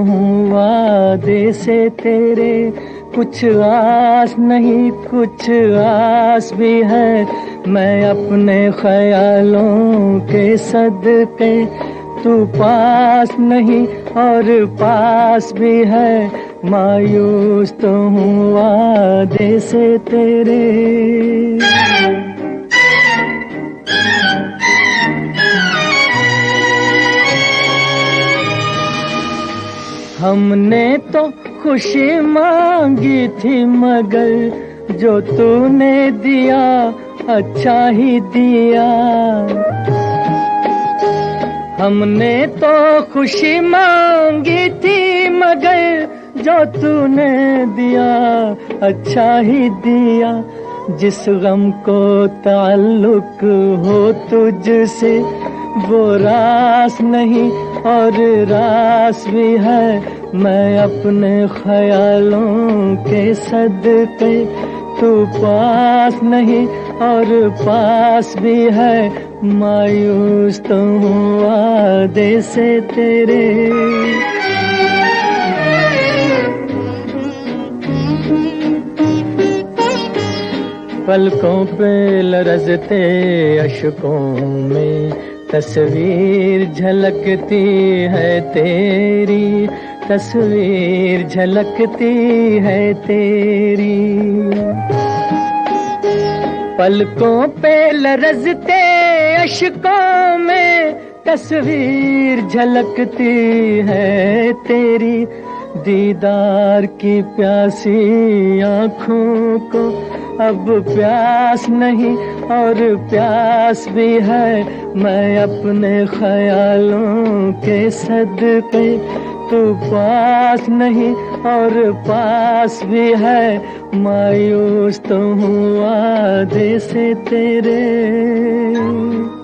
हूँ वादे से तेरे, कुछ आस नहीं कुछ आस भी है, मैं अपने ख्यालों के सदके, तू पास नहीं और पास भी है, मायूस तो हूँ वादे से तेरे। हमने तो खुशी मांगी थी मगर जो तूने दिया अच्छा ही दिया। हमने तो खुशी मांगी थी मगर जो तूने दिया अच्छा ही दिया। जिस गम को ताल्लुक हो तुझसे वो रास नहीं और रास भी है, मैं अपने ख्यालों के सदके, तू पास नहीं और पास भी है, मायूस तो हूँ वादे से तेरे। पलकों पे लरजते अशकों में तस्वीर झलकती है तेरी, तस्वीर झलकती है तेरी। पलकों पे लरजते अशकों में तस्वीर झलकती है तेरी, दीदार की प्यासी आँखों को अब प्यास नहीं और प्यास भी है, मैं अपने ख्यालों के सदके, तू पास नहीं और पास भी है, मायूस तो हूँ वादे से तेरे।